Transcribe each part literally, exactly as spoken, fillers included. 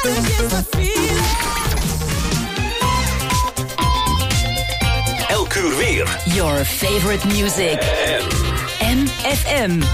Elk uur weer. Your favorite music. M F M.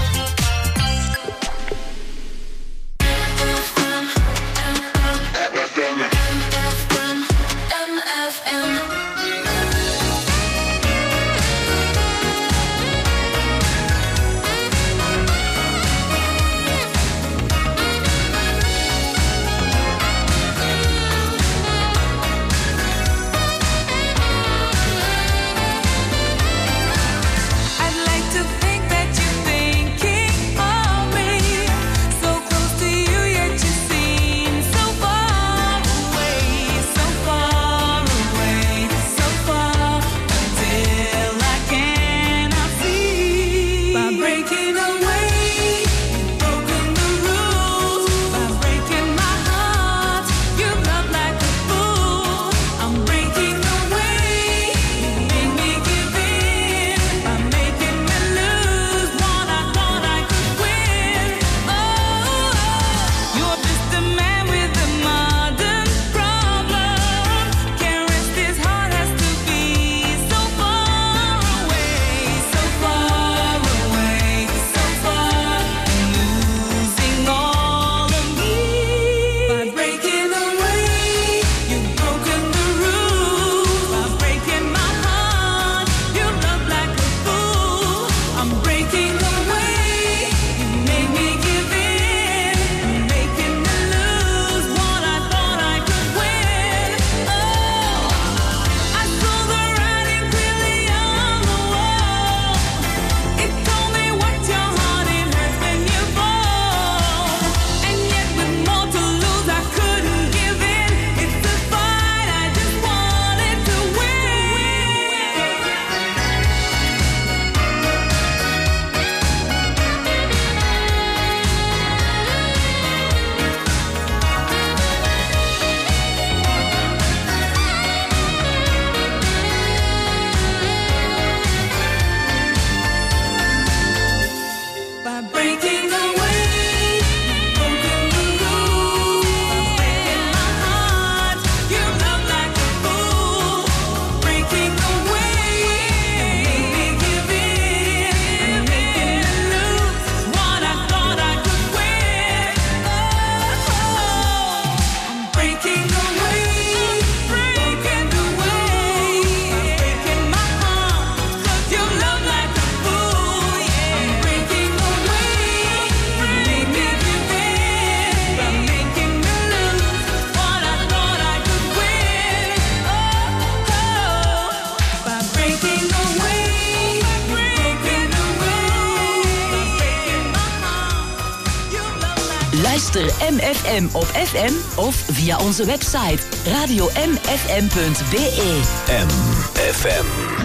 Luister M F M op F M of via onze website radio m f m punt b e. M F M.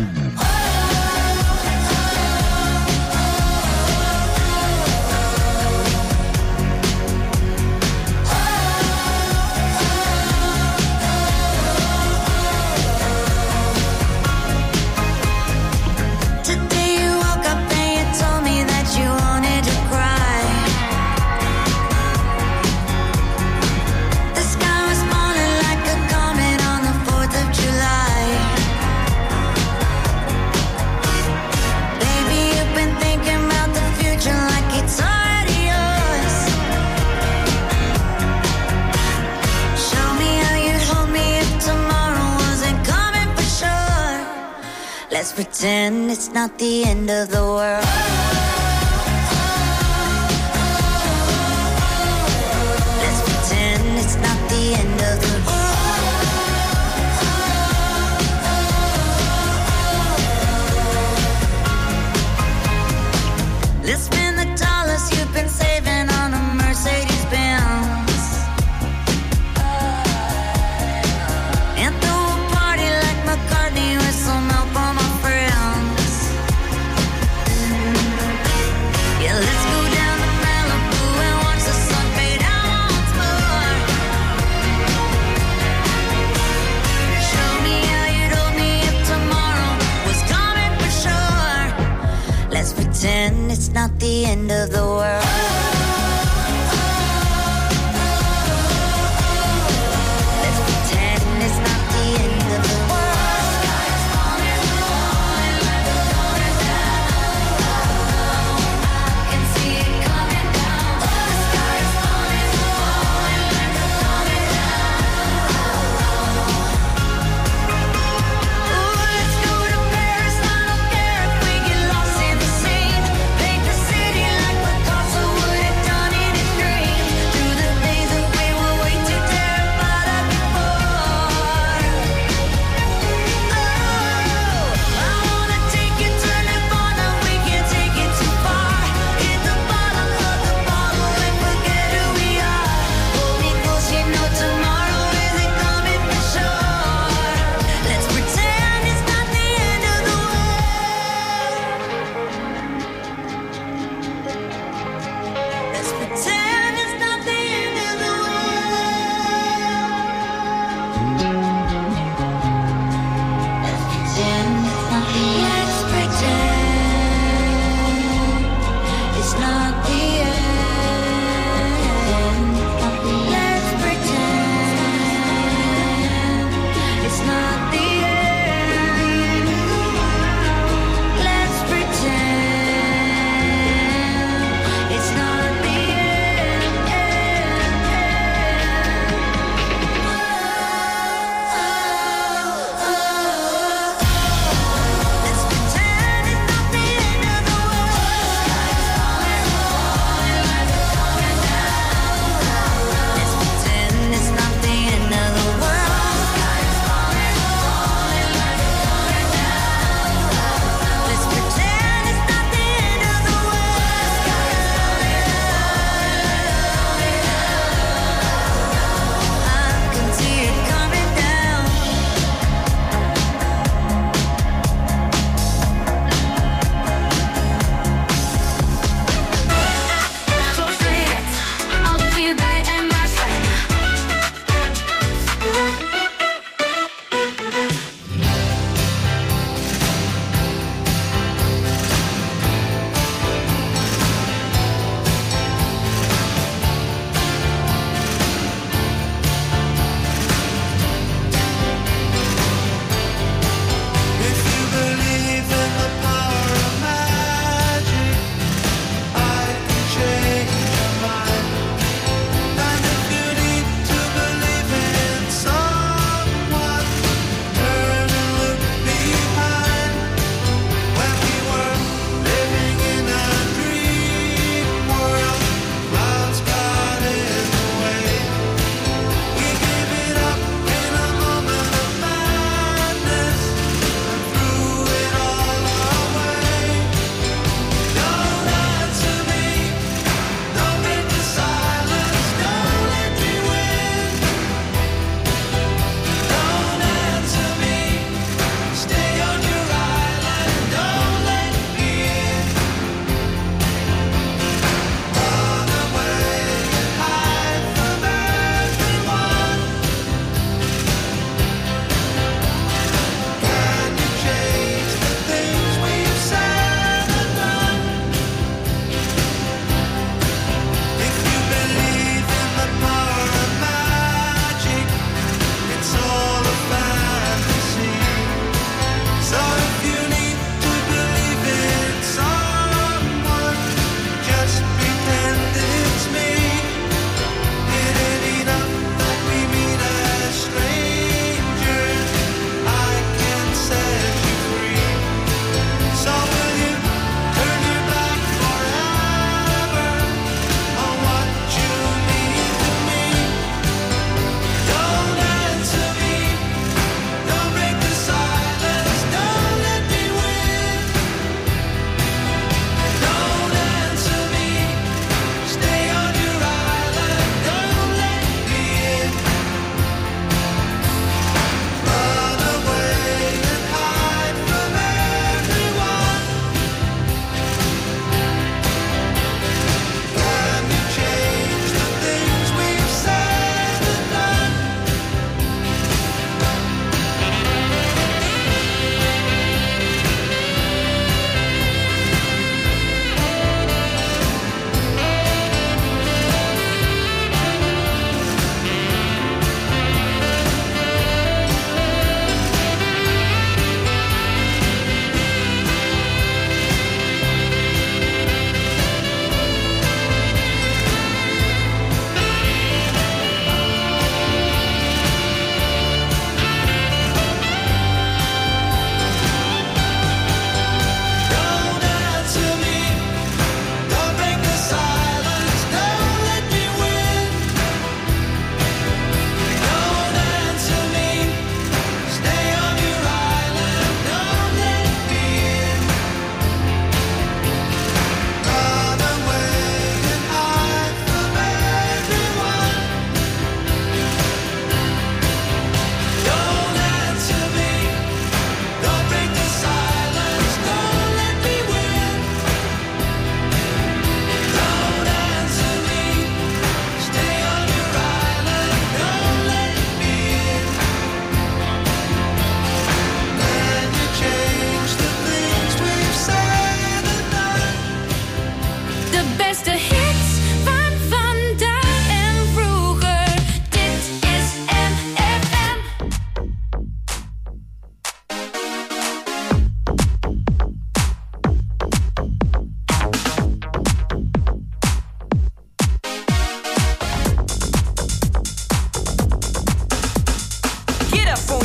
Let's pretend it's not the end of the world. Let's pretend it's not the end of the world. Let's spend the dollars you've been saving on a Mercedes Benz. And throw a party like McCartney with some help on my friends. Yeah, let's go down to Malibu and watch the sun fade out once more. Show me how you'd hold me if tomorrow was coming for sure. Let's pretend it's not the end of the world.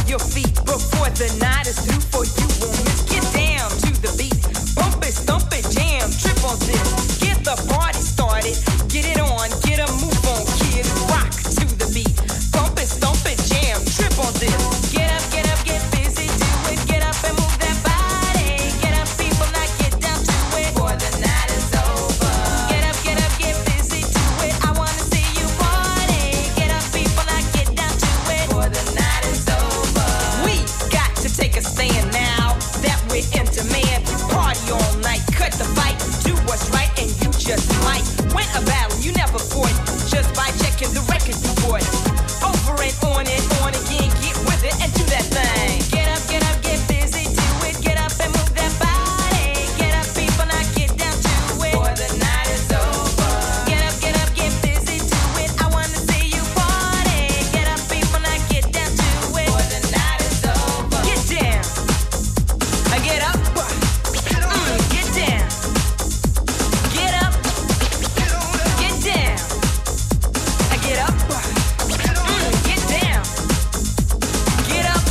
your feet before the night is through. For you won't miss. Get down to the beat. Bump it, stomp it, jam, trip on this. Get the party started. Get it on, get a move on, kid. Rock to the beat. Bump it, stomp it, jam, trip on this. Get up, get up, get busy, do it. Get up and move that body. Get up, people, now get down to it. Before the night is over. Get up, get up, get busy, do it. I wanna see you party. Get up, people, now get down to it. Before the night is over. We got to take a stand now that we're in demand. Party all night, cut the fight, do what's right, and you just might win a battle you never fought just by checking the record you bought. Over and on and on again, get with it and do that thing. Get up, get up, get busy, do it. Get up and move that body. Get up, people, now get down to it. Before the night is over. Get up, get up, get busy, do it. I wanna see you party. Get up, people, now get down to it. Before the night is over. Get down. I get up. Mm, get down. Get up. Get down. I get up. Mm, get down. Get up.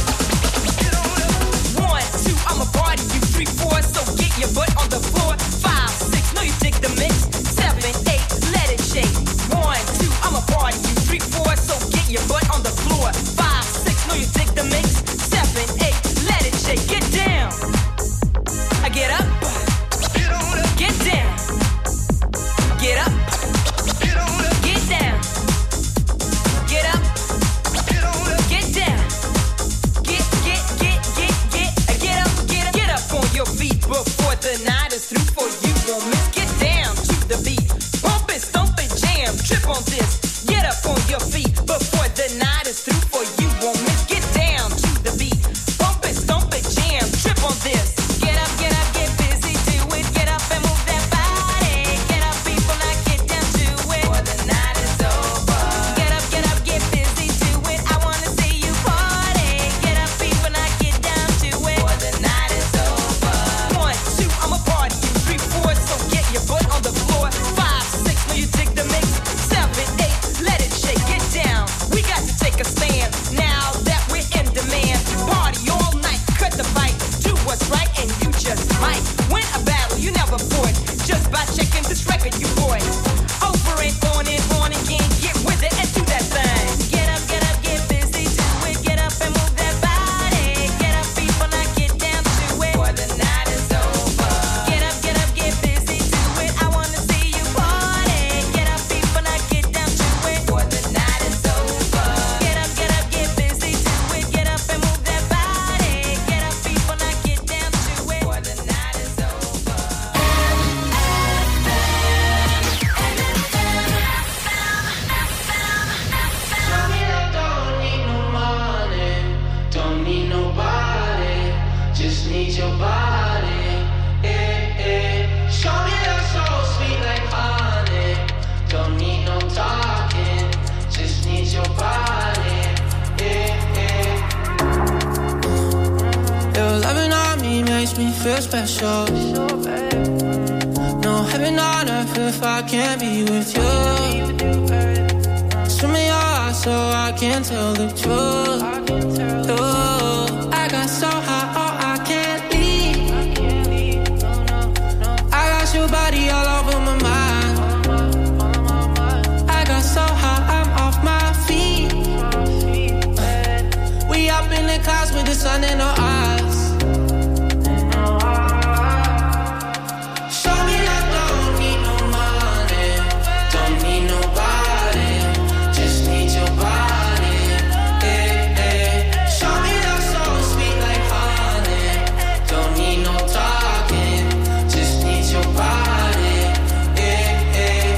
One, two, I'm a party. You three, four, so get your butt on the floor. Five, six, no, you dig the mix. Seven, eight, let it shake. One, two, I'm a party. You three, four, so get your butt on the floor. Five, six, no, you dig the mix. Seven, eight, let it shake. Get down. I get up. Get down. Get up. Get down. Get up. Get down. Get, get, get, get, get, get up, get up, get up on your feet before the night is through. For you won't miss. Get down to the beat. Bump it, stomp it, jam, trip on this. Get up on your feet before the night is through. For you won't miss. Get down to the beat. Bump it, stomp it, jam, trip on this. Get up, get up, get busy, do it. Get up and move that body. Get up, people, now get down to it. Before the night is over. Get up, get up, get busy, do it. I wanna see you party. Get up, people, now get down to it. Before the night is over. One, two, I'm a party. You three, four, so get your butt on the floor. Five, six, no, you dig the mix. Seven, eight, let it shake. Get down. We got to take a stand now that we're in demand. Party all night, cut the fight, do what's right, and you just might win a battle you never fought just by checking this record you bought. Over and on and on again, get with it and do that thing. Get up, get up, get busy, do it. Get up and move that body. Get up, people, now get down to it. Before the night is over. Get up, get up, get busy, do it. I wanna see you party. Get up, people, now get down to it. Before the night is over. Get up, get up, get busy, do it. Get up and move that body. Get up, people, now get down to it. Before the night is over. Tell me I don't need no money, don't need nobody, just need your body. Eh, eh. Show me that so sweet like honey, don't need no talking, just need your body. Eh, eh. Your loving on me makes me feel special. No heaven on earth if I can't be with you. Swim in your eyes so I can tell the truth. Ooh, I got so high, oh, I can't leave. I got your body all over my mind. I got so high, I'm off my feet. We up in the clouds with the sun in our eyes. Show me I don't need no money, don't need nobody, just need your body. Eh, eh. Show me that so sweet like honey, don't need no talking, just need your body. Eh, eh.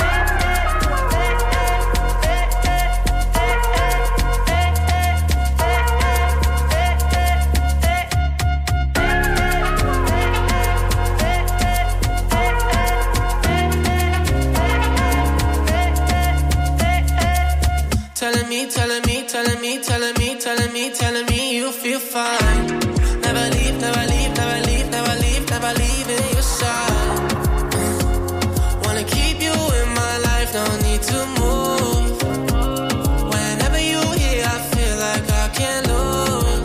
Telling me, telling me, telling me, telling me, telling me, telling me you feel fine. Never leave, never leave, never leave, never leave, never leave in your side. Wanna keep you in my life, no need to move. Whenever you here, I feel like I can't lose.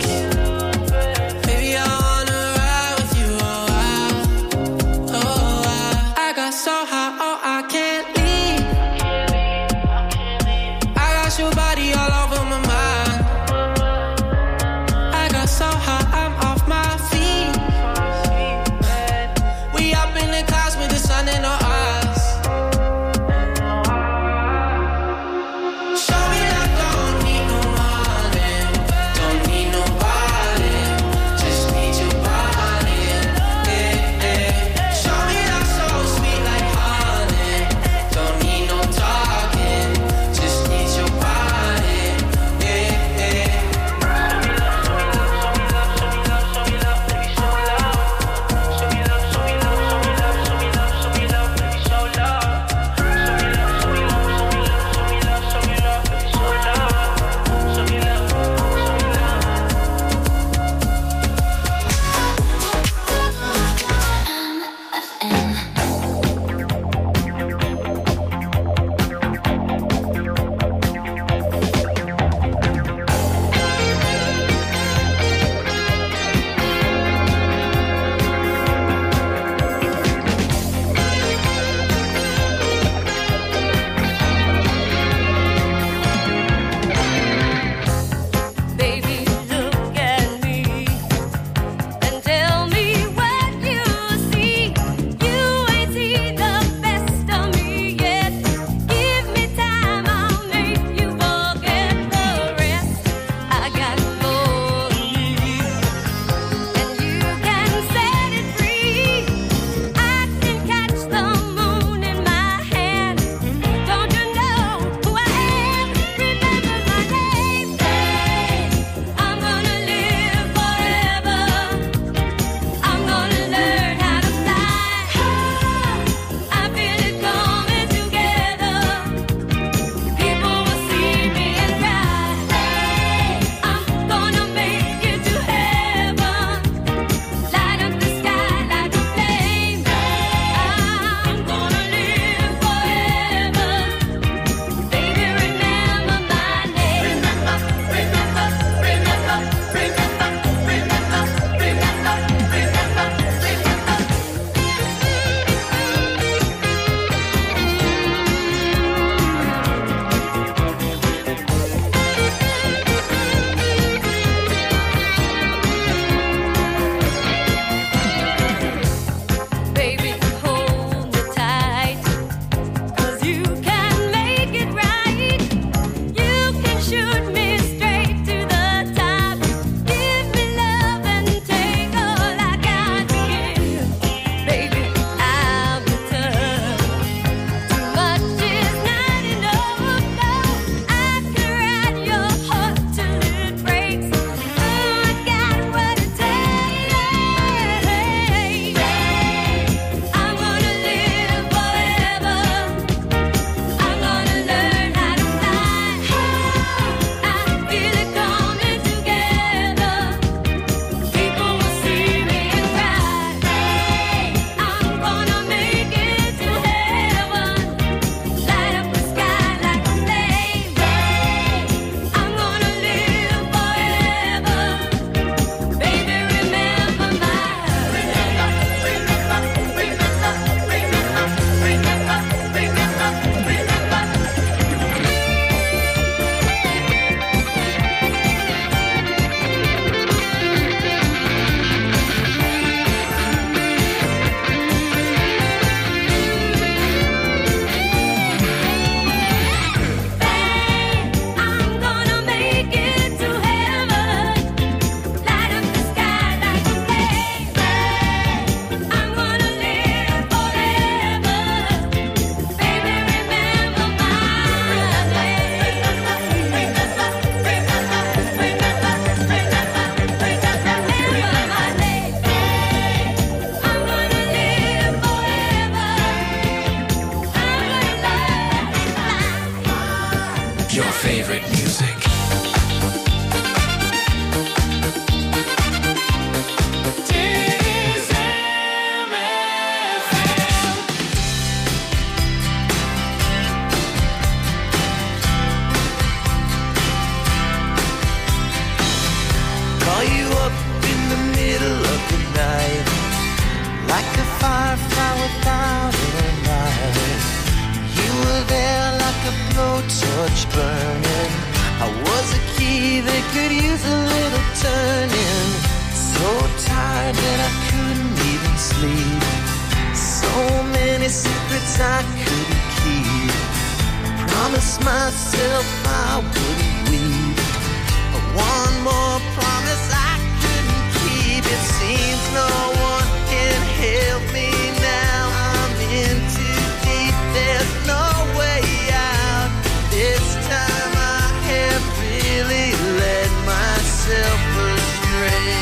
me that could use a little turning. So tired that I couldn't even sleep. So many secrets I couldn't keep. I promised myself I wouldn't weep. But one more promise I couldn't keep. It seems no one can help me now. I'm in too deep, there's no way out. This time I have really led myself astray.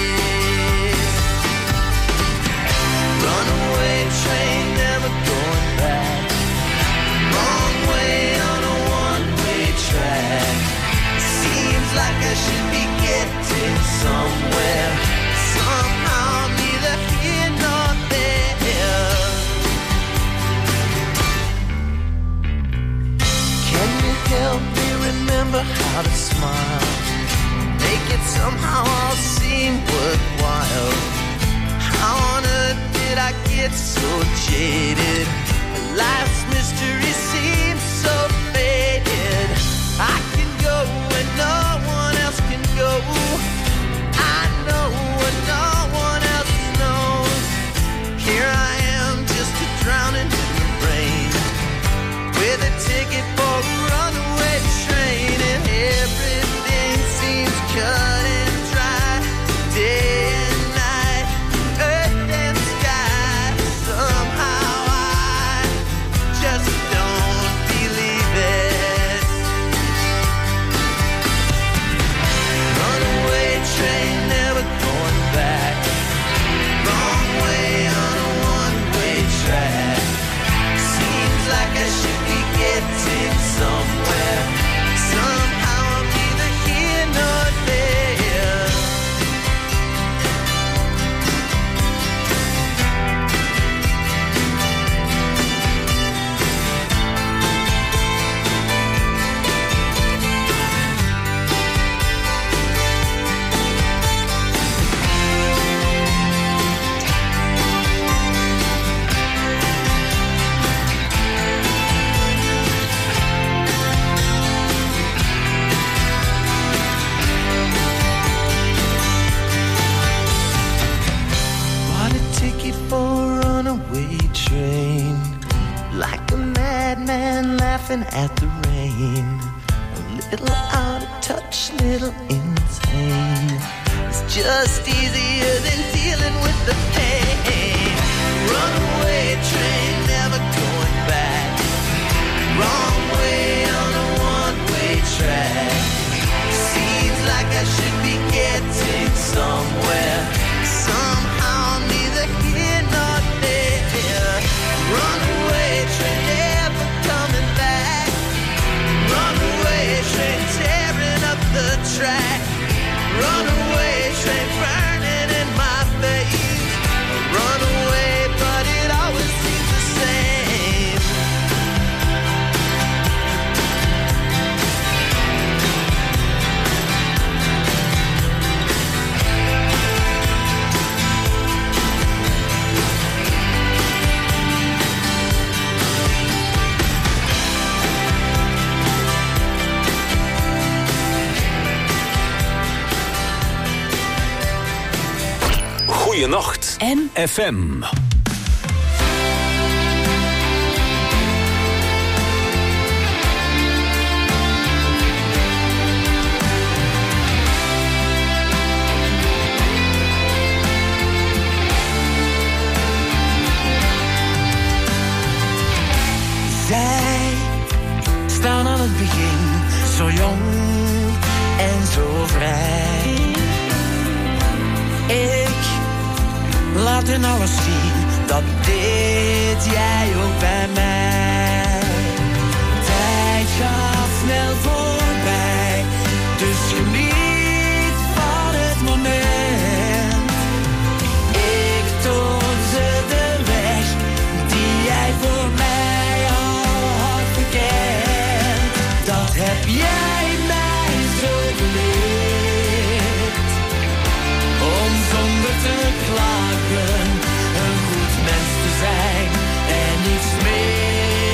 Runaway train, never going back. Wrong way on a one-way track. Seems like I should be getting somewhere. Somehow I'm neither here nor there. Can you help me remember how to smile? Make it somehow all seem worthwhile. How on earth did I get so jaded? Life's mystery seems so faded. I can go when no one else can go. I know what no one else knows. Here I am, just a drowning in the rain, with a ticket for a runaway train, and everything seems cut and dry. Day and night, earth and sky. Somehow I just don't believe it. Runaway train, never going back. Wrong way on a one-way track. Seems like I should be getting somewhere. Somehow I'm neither here nor there. Bought a ticket for a runaway train, like a madman laughing at the rain. A little out of touch, little insane. It's just easier than dealing with the pain. Runaway train, never going back. Wrong way on a one-way track. Seems like I should be getting somewhere. Somehow I'm neither here nor there. Runaway train, never coming back. Runaway train, tearing up the track. Runaway train, burning in my face. Runaway, but it always seems the same. Goeienacht. M F M. Zij staan aan het begin, zo jong en zo vrij. Ik laat in alles zien, dat deed jij ook bij mij. Tijd gaat snel voorbij, dus geniet van het moment. Ik toon ze de weg die jij voor mij al had bekend. Dat heb jij mij zo geleerd, om zonder te klagen een goed mens te zijn en niets meer.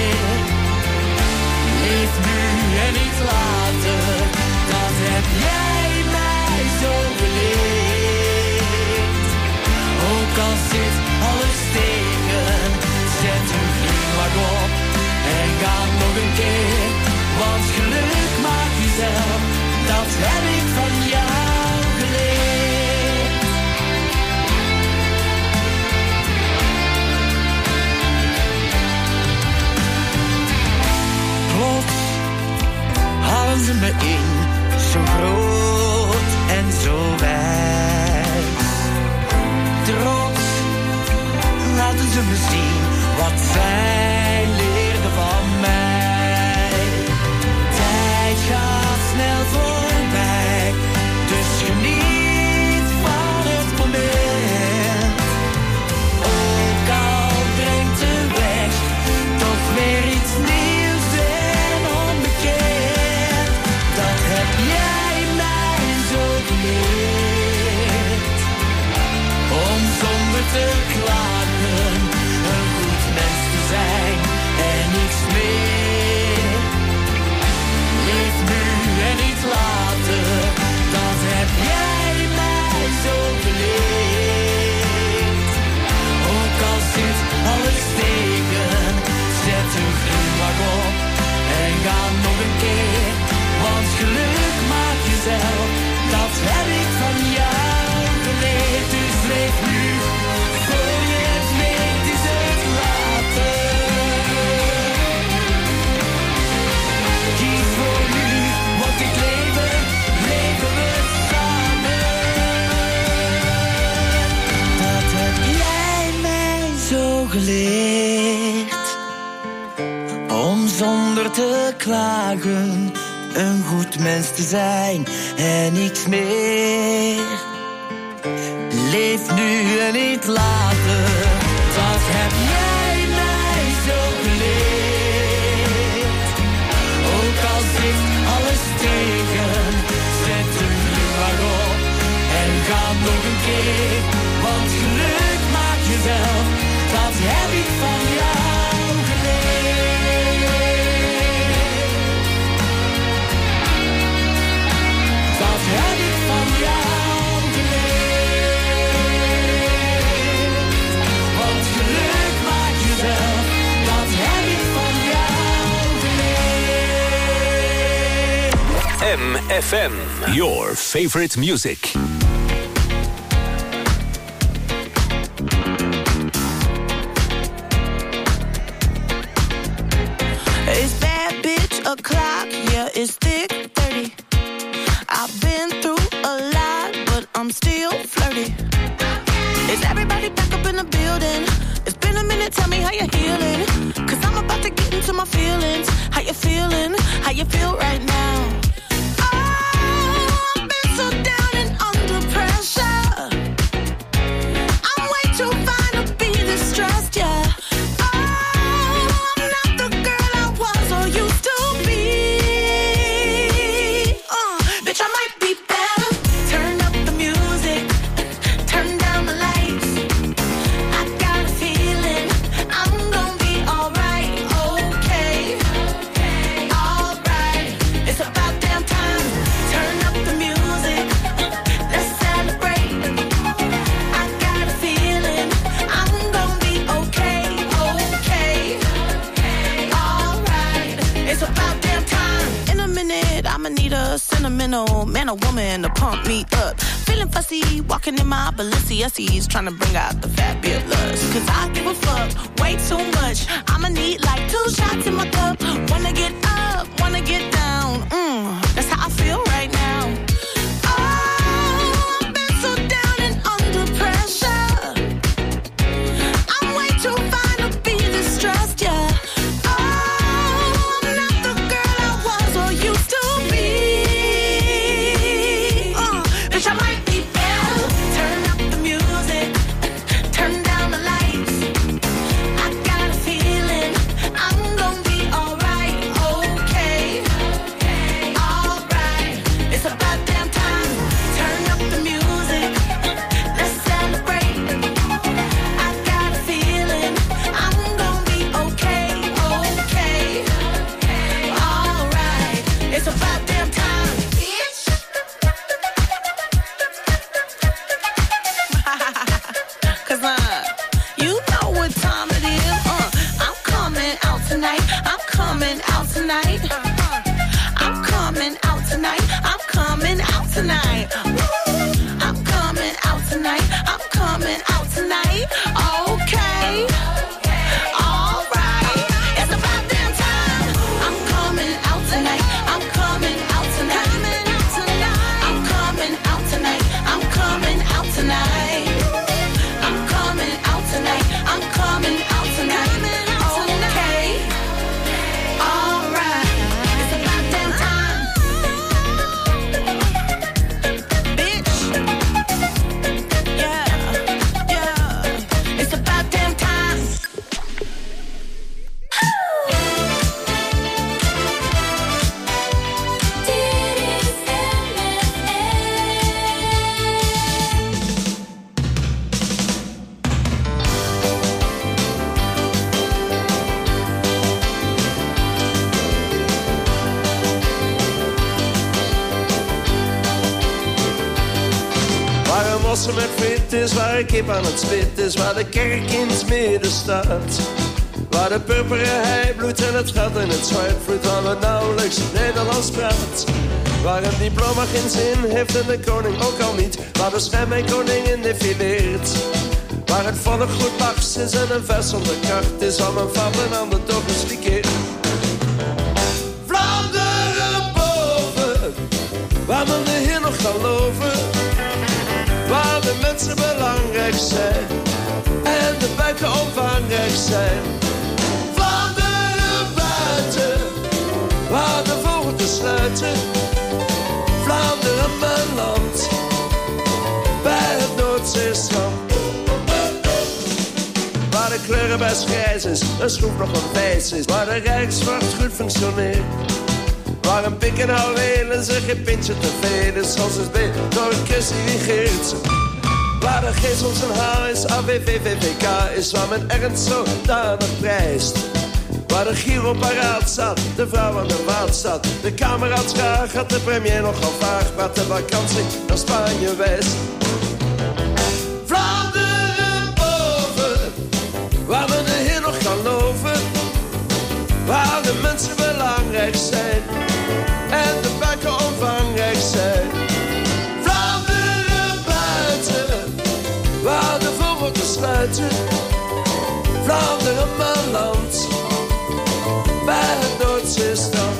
geleerd om zonder te klagen een goed mens te zijn en niks meer. Leef nu en niet later, dat heb jij mij zo geleerd. Ook al zit alles tegen, zet er nu maar op en ga nog een keer. Want geluk maak je zelf, dat heb ik van jou geleerd. Dat heb ik van jou geleerd. Want geluk maak je zelf, dat heb ik van jou geleerd. M F M, your favorite music. O'clock, yeah, it's thick thirty. I've been through a lot, but I'm still flirty. Is everybody back up in the building? It's been a minute, tell me how you're healing. Cause I'm about to get into my feelings. How you feeling? How you feel right now? Oh, I've been so down and under pressure. I'm way too fine to be distressed, yeah. Sentimental man or woman to pump me up. Feeling fussy, walking in my Balenciennes, trying to bring out the fabulous. Cause I give a fuck way too much. I'ma need like two shots in my cup. Wanna get up, wanna get down. Mm, that's how I feel right now. Oh, I've been so down and under pressure. I'm way too fine to be distressed, yeah. Wassen met fit is, waar een kip aan het spit is, waar de kerk in het midden staat. Waar de purperen hei bloedt en het gat in het zwart vloeit, waar we nauwelijks Nederlands praat. Waar een diploma geen zin heeft en de koning ook al niet, waar de stem en koningin defileert. Waar het volk goed mars is en een vers zonder kracht is, waar mijn vader en ander toch eens verkeerd. Vlaanderen boven, waar men de Heer nog kan loven. Waar de mensen belangrijk zijn en de buiken omvangrijk zijn. Vlaanderen buiten, waar de vogels te sluiten. Vlaanderen mijn land, bij het Noordzeestrand. Waar de kleuren best grijs is, een schroef nog een wijs is. Waar de rijkswacht goed functioneert. Waar een pik en houwelen zich geen pintje te veel is. Zoals het bij door een kus die regeert. Waar de geest ons een haar is, A W V V V K is. Waar men ernst zodanig prijst. Waar de Giro paraat staat, de vrouw aan de waard staat. De kameraad graag had de premier nogal vaag. Maar de vakantie naar Spanje wijst. Vlaanderen boven, waar men de Heer nog kan loven. Waar de mensen belangrijk zijn en de buiken omvangrijk zijn. Vlaanderen buiten, waar de vogels te sluiten. Vlaanderen mijn land, bij het Noordzeestrand.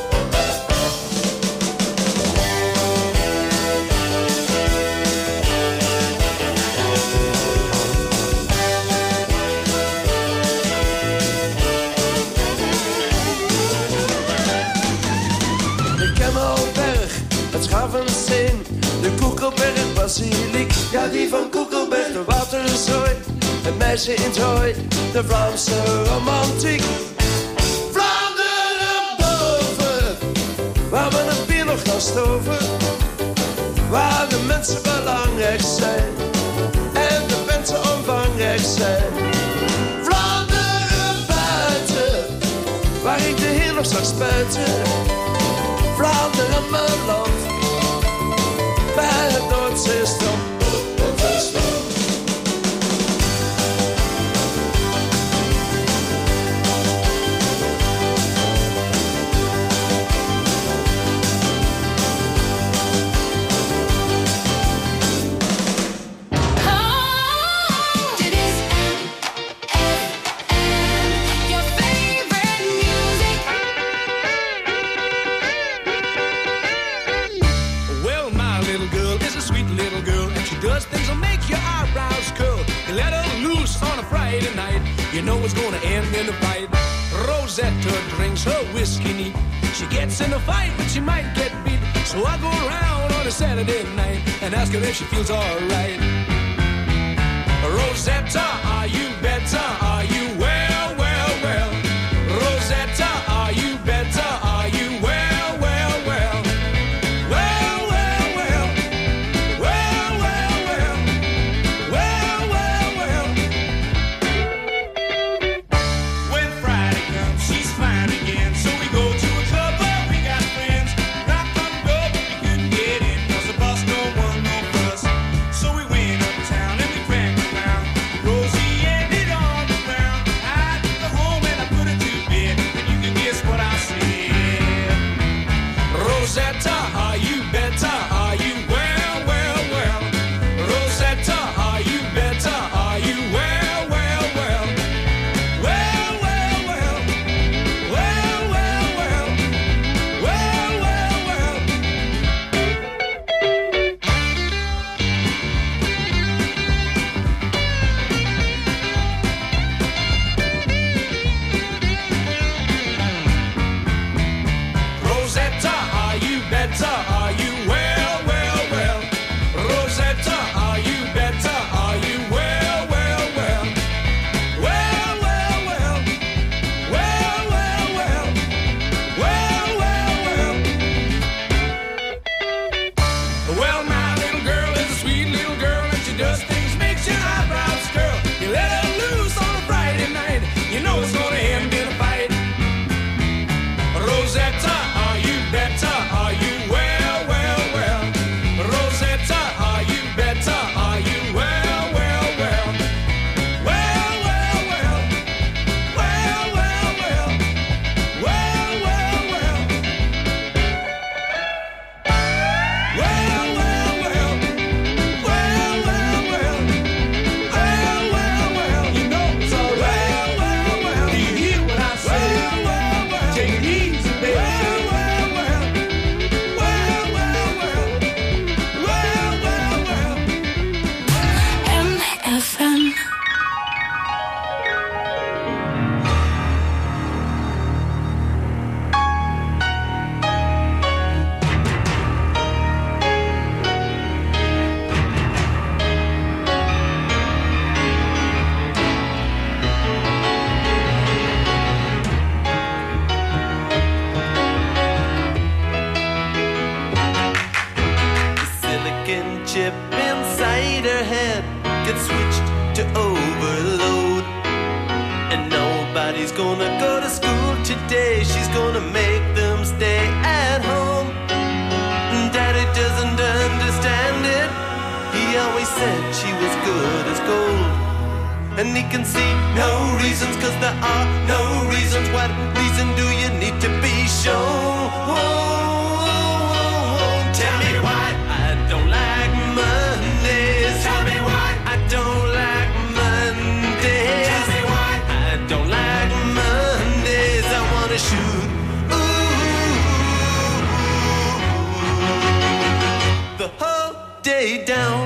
Schavensteen, de Koekelberg basiliek, ja die van Koekelberg, de waterzooi, het meisje in het hooi, de Vlaamse romantiek. Vlaanderen boven, waar men het bier nog kan stoven, waar de mensen belangrijk zijn en de mensen omvangrijk zijn. Vlaanderen buiten, waar ik de Heer nog zag spuiten. Vlaanderen mijn land, bij het Noordzeestrand. You know it's gonna end in a fight. Rosetta drinks her whiskey neat. She gets in a fight, but she might get beat. So I go around on a Saturday night and ask her if she feels alright. Rosetta, are you better? Are you well, well, well? Rosetta, are you better? Are you well, well, well? Well, well, well. Well, well, well. Well, well, well. When Friday comes, she's fine again. So we go to a club where we got friends. Rock and go, but we couldn't get in. Cause the boss don't want no fuss. So we went uptown and we cranked around. Rosie ended on the ground. broken chip inside her head gets switched to overload. And nobody's gonna go to school today. She's gonna make them stay at home. Daddy doesn't understand it. He always said she was good as gold. And he can see no reasons, cause there are no reasons. What reason do you need to be shown? Tell me why I don't like Mondays. Tell me why I don't like Mondays. Tell me why I don't like Mondays. I wanna shoot ooh, the whole day down.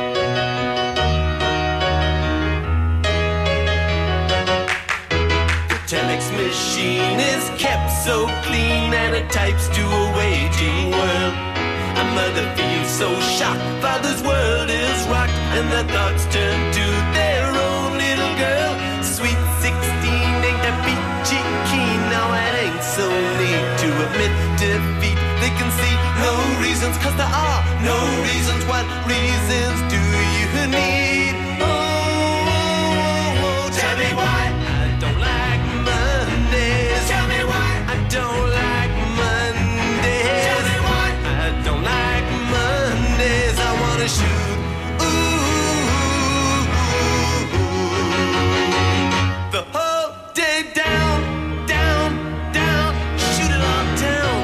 Telex machine is kept so clean and it types to a waging world. A mother feels so shocked, father's world is rocked, and their thoughts turn to their own little girl. Sweet sixteen ain't that peachy keen. Now it ain't so neat to admit defeat. They can see no reasons, cause there are no reasons. What reasons do you need? Oh, oh, oh, tell me why I don't like Mondays. Tell me why I don't like Mondays. Tell me why I don't like Mondays. I wanna shoot ooh, the whole day down, down, down. Shoot it all down.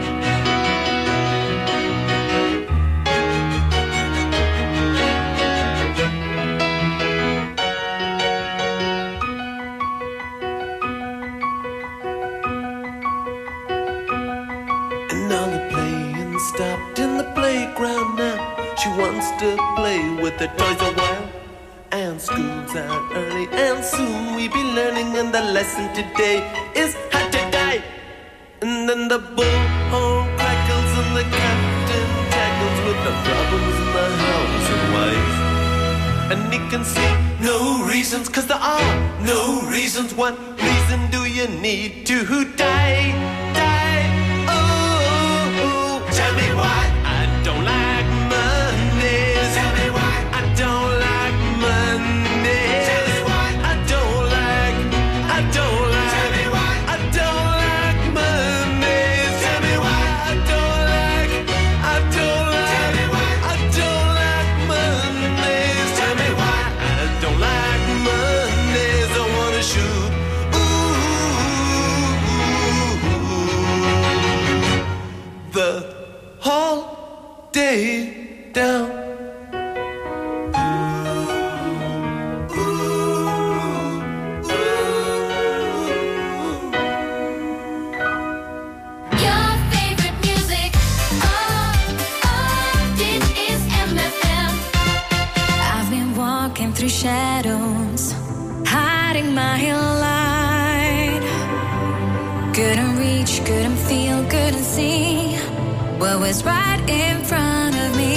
And all the playing stopped in the playground now. She wants to play with the toys a while. And school's out early and soon we be learning. And the lesson today is how to die. And then the bullhorn crackles and the captain tackles with the problems in the house and wife. And he can see no reasons, cause there are no reasons. What reason do you need to die? Die, oh, oh, oh. Tell me why I don't like Mondays. Tell me why I don't like Mondays. Tell me why I don't like, I don't like. Tell me why I don't like Mondays. Tell me why I don't like, I don't like. Tell me why I don't like Mondays. Tell me why I don't like Mondays. I wanna shoot ooh, the whole day down. Your favorite music. Oh, oh, this is M F M. I've been walking through shadows, hiding my light. Couldn't reach, couldn't feel, couldn't see what was right in front of me.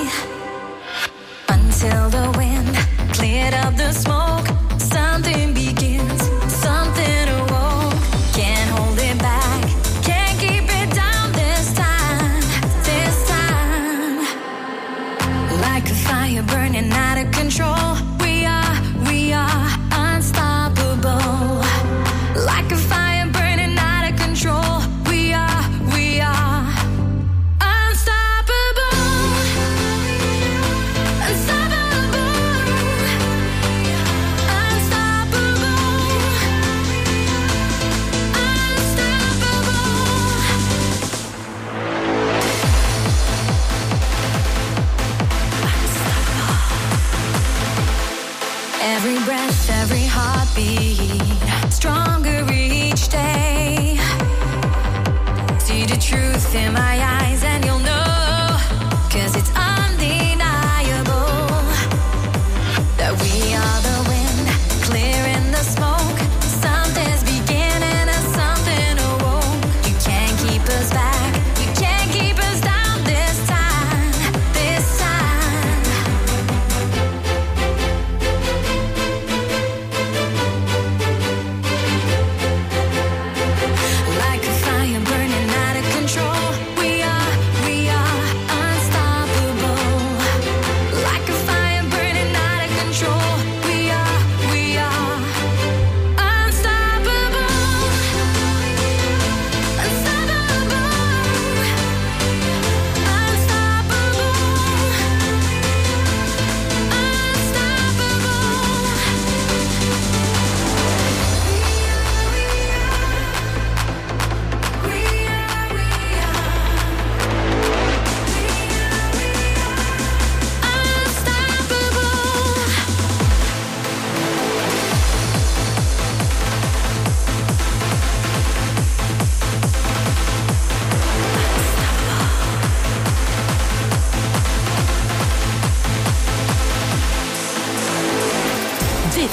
Until the wind cleared up the smoke, something begins, something awoke. Can't hold it back, can't keep it down this time, this time. Like a fire burning out of control, we are, we are unstoppable. Like a fire burning out of control, we are, we are unstoppable. Unstoppable. Unstoppable. Unstoppable. Every breath, every heartbeat, stronger each day. See the truth in my eyes and you'll know, cause it's undeniable that we are the wind, clearing the smoke. Something's beginning and something awoke. You can't keep us back, you can't keep us down this time, this time.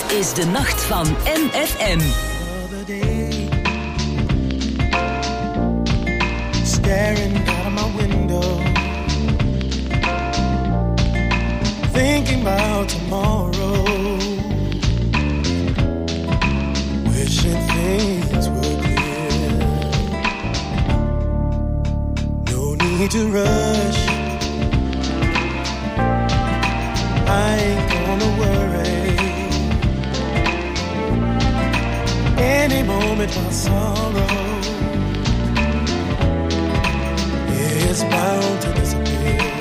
is de nacht van M F M. Staring out of my window, thinking about tomorrow, wishing things were clear. No need to rush, I ain't gonna worry. Any moment my sorrow is bound to disappear.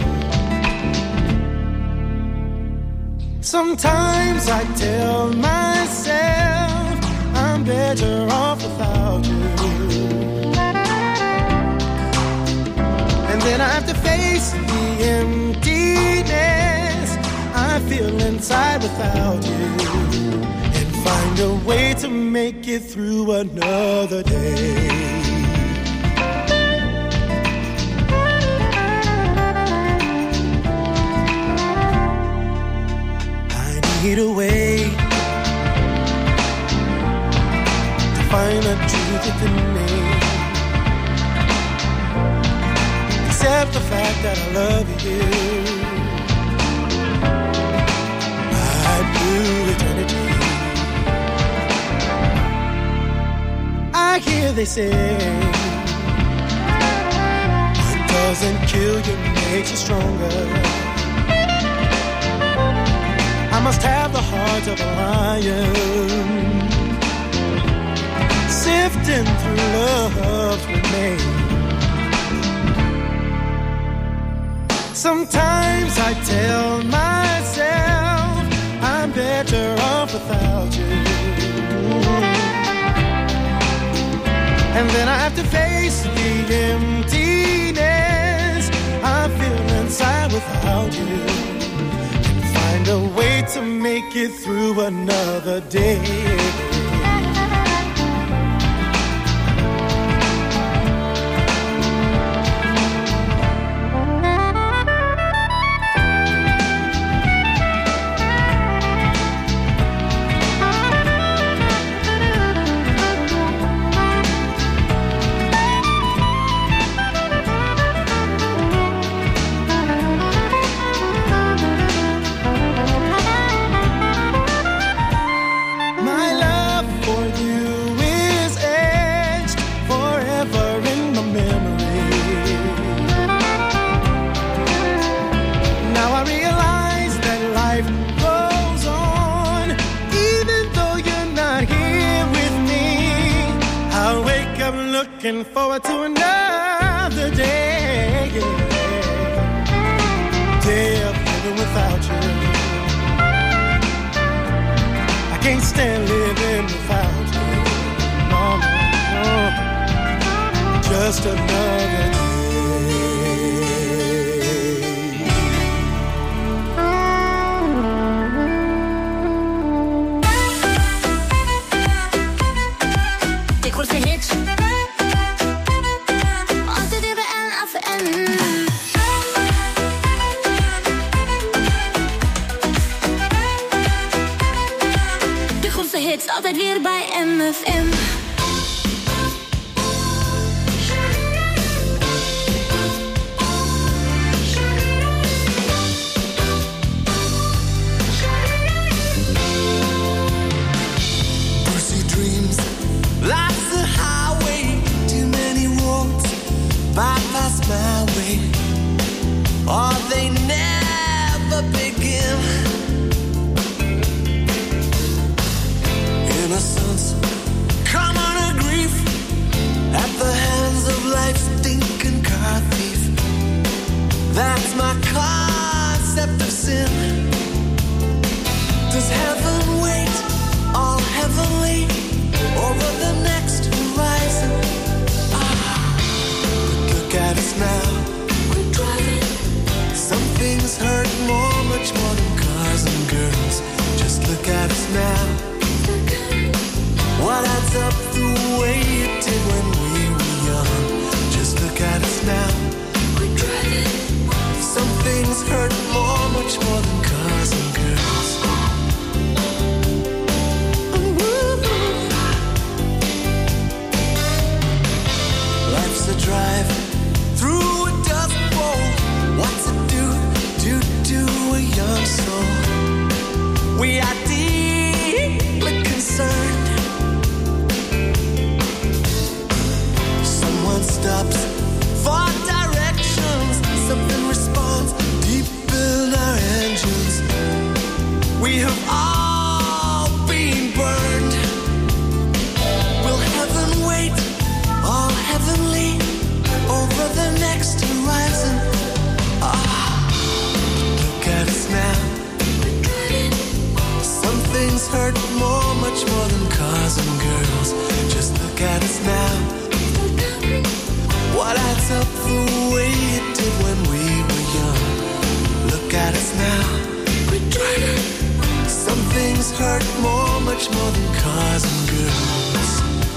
Sometimes I tell myself I'm better off without you, and then I have to face the emptiness I feel inside without you, and find a way to make it through another day. Need a way to find the truth within me, accept the fact that I love you. My blue eternity. I hear they say what doesn't kill you makes you stronger. I must have the heart of a lion, sifting through love's remains. Sometimes I tell myself I'm better off without you, and then I have to face the emptiness I feel inside without you, find a way to make it through another day. Looking forward to another day, day of living without you. I can't stand living without you. No, no, no. Just another day. De grootste hits. Altijd weer bij M F M. Pussy dreams, life's a highway, too many roads, bypass my way, or they never begin. Innocence, common a grief, at the hands of life's stinking car thief. That's my concept of sin. Does heaven wait, all heavenly, over the next horizon? Ah, but look at us now, we're driving. Some things hurt more, much more than cars and girls. Just look at us now. What adds up the way it did when we were young? Just look at us now. We're driving. Some things hurt more, much more than cars and girls. now. Quit driving. Some things hurt more, much more than cars and girls.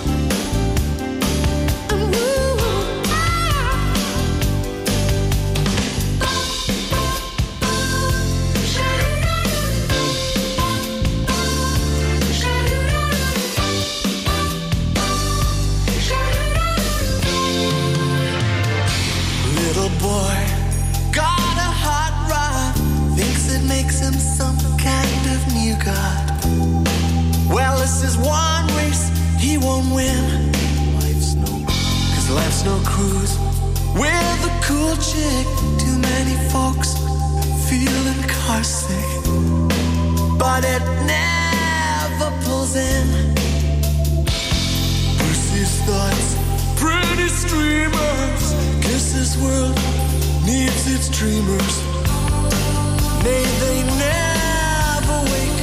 Little boy got a hot rod, thinks it makes him some kind of new god. Well, this is one race he won't win. Life's no, cause life's no cruise with a cool chick. Too many folks feeling car sick, but it never pulls in. Percy's thoughts, pretty streamers. Guess this world needs its dreamers. May they never wake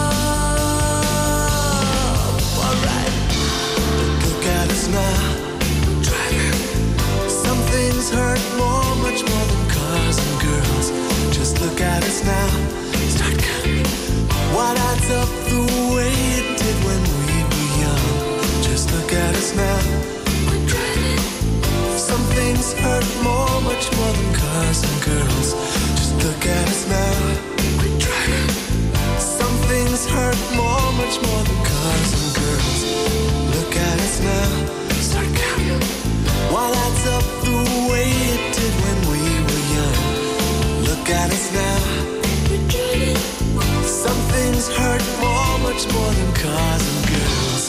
up. Alright, look at us now. Driving. Some things hurt more, much more than cars and girls. Just look at us now. Start counting what adds up the way it did when we were young. Just look at us now. We're driving. Some things hurt more, much more than cars and girls. Just look at us now. Quit driving. Some things hurt more, much more than cars and girls. Look at us now. Start counting what adds up the way it did when we were young. Look at us now. Quit driving. Some things hurt more, much more than cars and girls.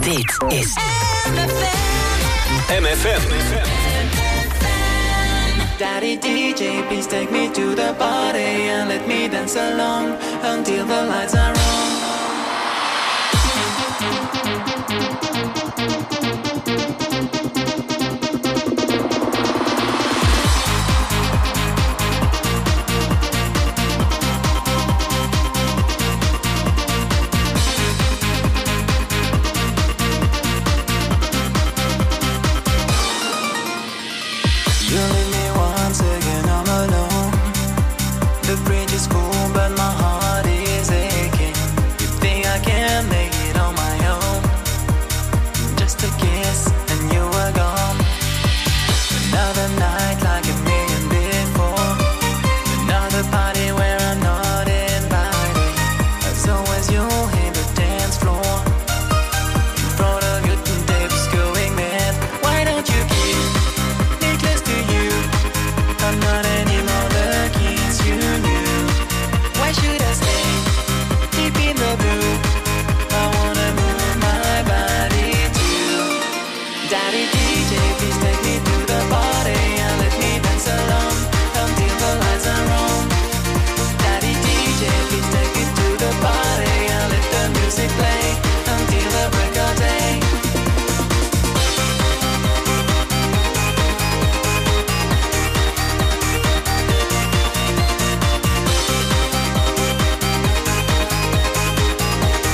Dit is M F M. Daddy D J, please take me to the party and let me dance along until the lights are on.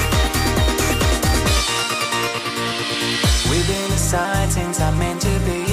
Since I'm meant to be,